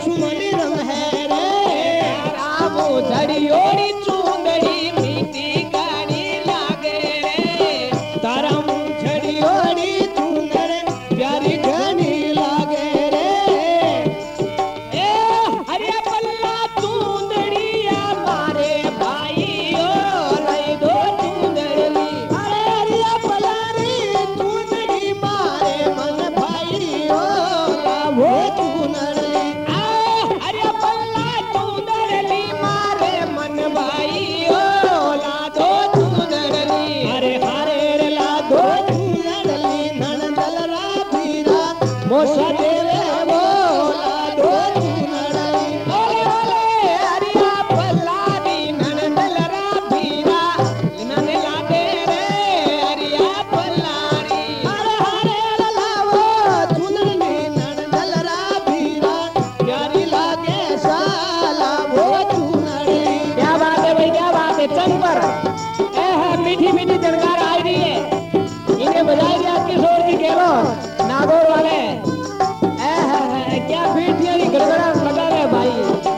सुमनी रंग है रे रामो झड़ियोड़ी चूंदड़ी मीठी गाड़ी लागे रे तारा मुछड़ियोड़ी चूंदड़ प्यारी घनी लागे रे ए हरिया पल्ला चूंदड़िया मारे भाई ओ लई दो चूंदड़ी अरे हरिया पलारी चूंदड़ी मारे मन भाई ओ लाभो चूनड़ी हरिया पल्ला चूंदड़ी मारे मन भाई ओ ला दो चूंदड़ी अरे हरे रे लाधो चूनड़ी नंदल राधीरा मोसा देवे वो लाधो चूनड़ी ओले ओले हरिया पल्ला दी नंदल राधीरा नने लादे रे हरिया पल्लारी अरे हरे रे लावो चूनड़ी नंदल राधीरा प्यारी लागे साला वो चूनड़ी क्या बात है भाई क्या बात है चंद पर मीठी मीठी जनकार आई रही है इन्हें बजाई दिया किशोर जी केलो नागौर वाले क्या पीठियां की गड़गड़ा लगा रहे भाई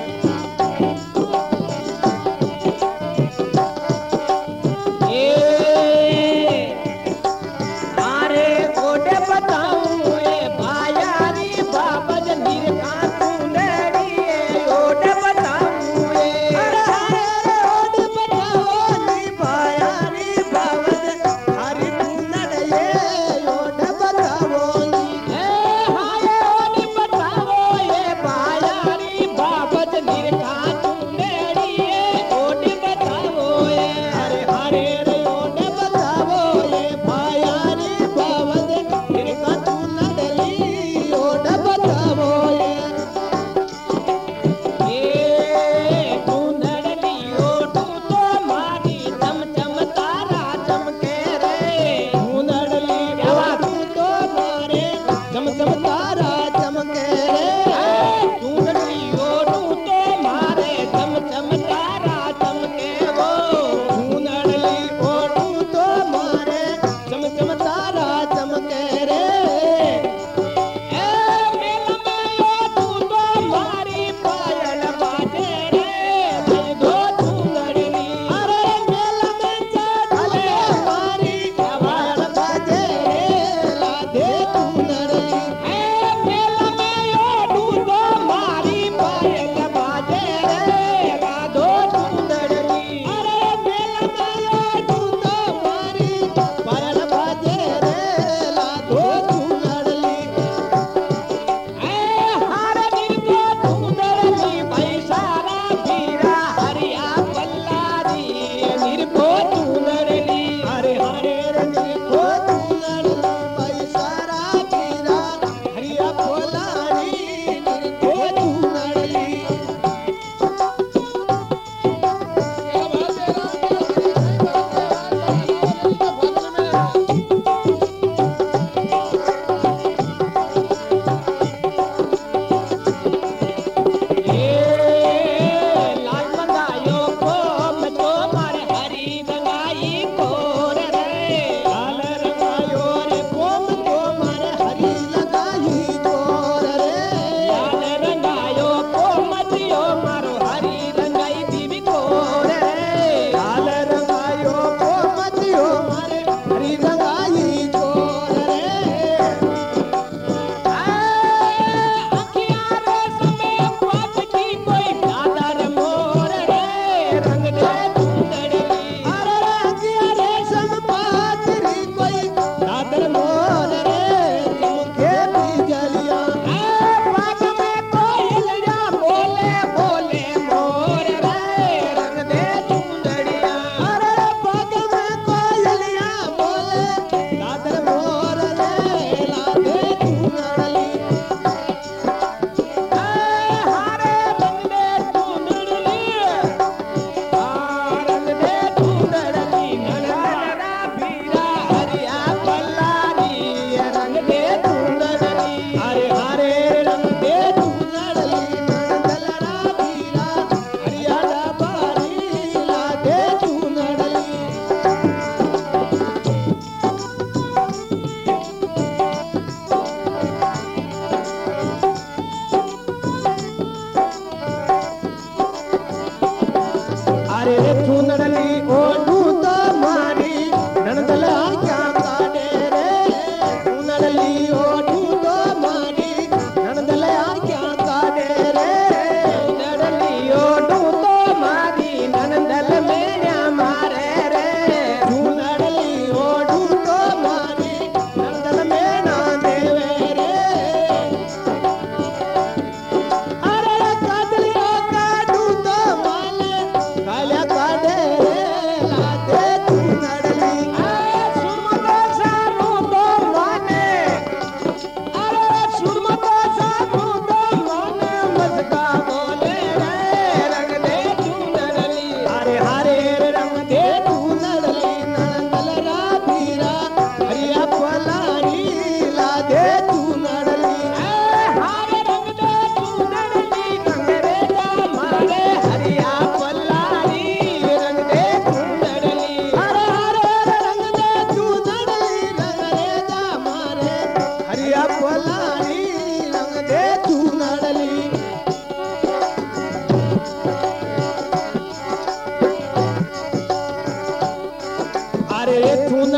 अरे कोटे बताऊं ये भायारी बाबज निरखा चूंदड़ी कोटे बताऊं ये अरे हरे ओड बताओ नी पाया नी बावद हरि चूनड़ ये ओड बताओ नी हाय ओनी बतावो ये भायारी बाबज निरखा चूंदड़ी ओनी बतावो ये हरे हरे रे ओड बताओ ये पाया नी बावद इनका चूनड़ ली ओड बताओ ये चूंदड़ी ओटू तो मारी चमचम तारा चमके रे चूनड़ ली क्या बात? तू तो मारे चम चम तारा चमके रे चूंदड़ी ओटू तो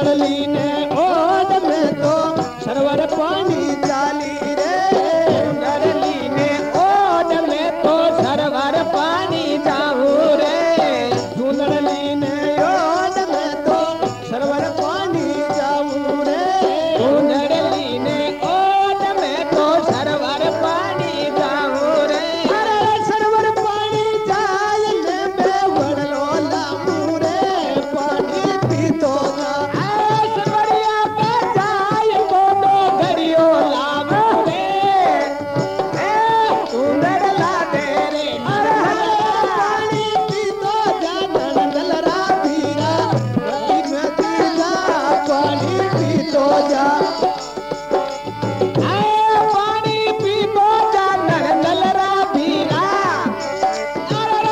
चूनड़ली ने ओढ़ में तो सरवर पानी जाली रे चूनड़ली ने ओढ़ में तो सरवर पानी जाऊं रे चूनड़ली ने ओढ़ में तो सरवर पानी जाऊं रे चूनड़ली ने ओढ़ में तो सरवर पानी जाऊं रे अरे सरवर पानी जाए में वड़लो लामू रे पानी पीतो ना सरवरिया पे जाय बोलो गरियो लावो रे चूनड़ला दे रे पानी पीतो जा नंदलरा पीरा गली में पीला पानी पीतो जा पानी पीतो जा नंदलरा भीरा अरे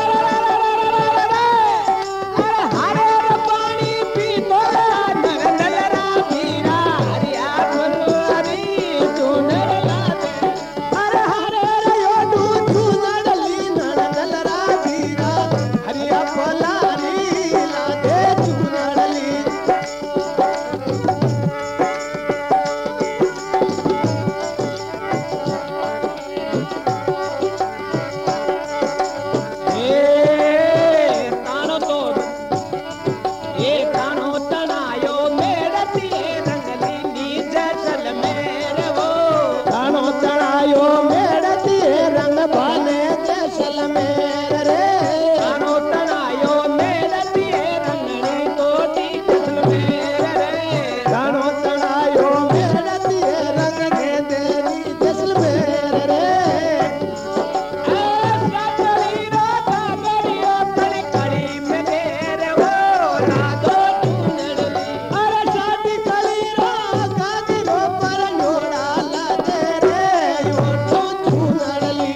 हरे पानी पीतो जा नंदलरा भीरा हरिया मनोरी चूनड़ला दे अरे हरे योडू चूनड़ली नंदलरा पीरा हरिया पलारी लादे चूनड़ली तानो तनायो मेरती रंगली नीज चल मेरे वो तानो तड़ायो मेड़ती रंग भाने जैसल मेर रे तानो तनायो मेरती रंगली तोती चल मेरे रे तानो तड़ायो मेड़ती रंग के देरी जैसल मेर रे सागरी रो सागरियो तने कड़ी में तेरे वो ना दो चूनड़ली अरे शादी कली रो कागरो पर लोड़ा ला दे रे यो चूनड़ली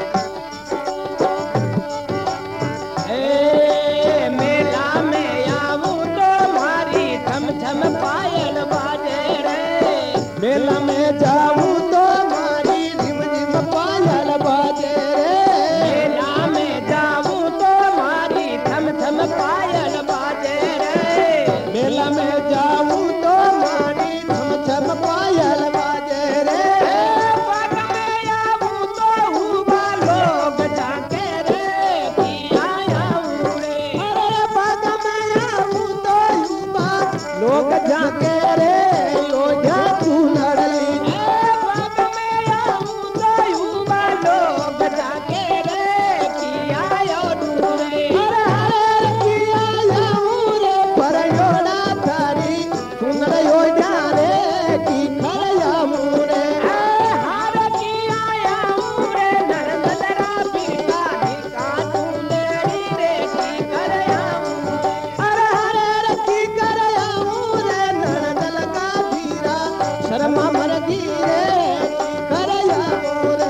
मेला में आऊं तो मारी थम थम पायल बाजे रे मेला में जाऊं तो मारी झिम झिम पायल बाजे रे मेला में जाऊं तो मारी थम थम पायल बाजे रे मेला में जाऊं तो मारी छम छम पायल बाजे रे पग में आऊं तो हुआ लोग जाके रे किया आऊं रे अरे पग में आऊं तो युवा लोग जाके रे यो जा चूनड़ली पग में आऊं तो हुआ लोग जाके रे किया आऊं रे अरे हरे किया जाऊं रे पर योड़ा थारी चूनड़ यो जा रे की खरया मुरे हार किया आऊं रे नरनलरा बिका बिका चूनड़ी रे की कर आऊं अरे हरे की करया मुरे नरदल का धीरा शर्मा मर धीरे की करया मुरे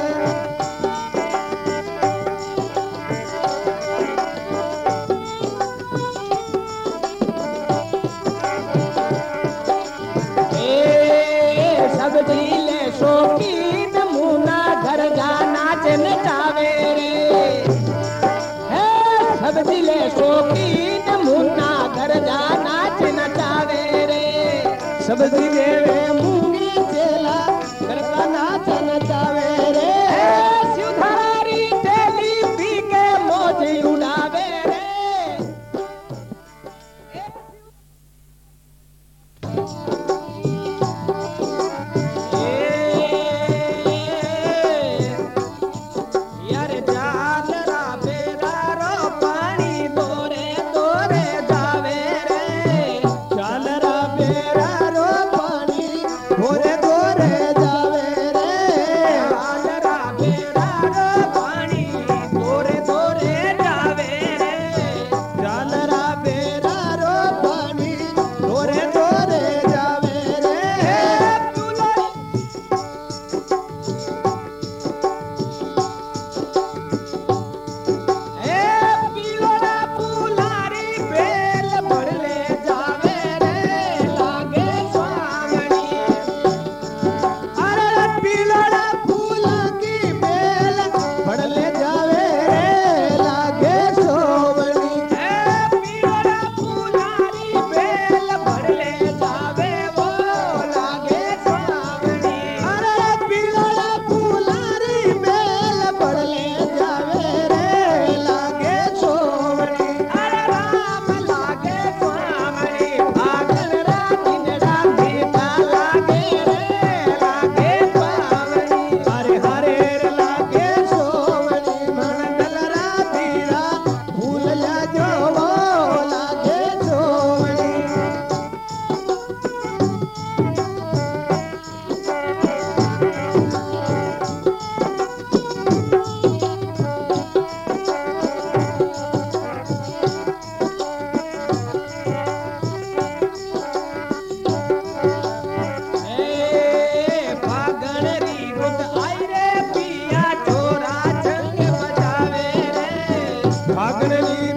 सब झीले शौकीन मुना घर जाना नचावे रे सब झीले शौकीन मुन्ना घर जाना नचावे रे सब दिवे मूंगी चेला करता नाच नचावे रे शिवधारी तेली पी के मौज उड़ावे रे यार जालरा बेदारो पानी दोरे दोरे जावे रे चालरा बेरा रो फागण नी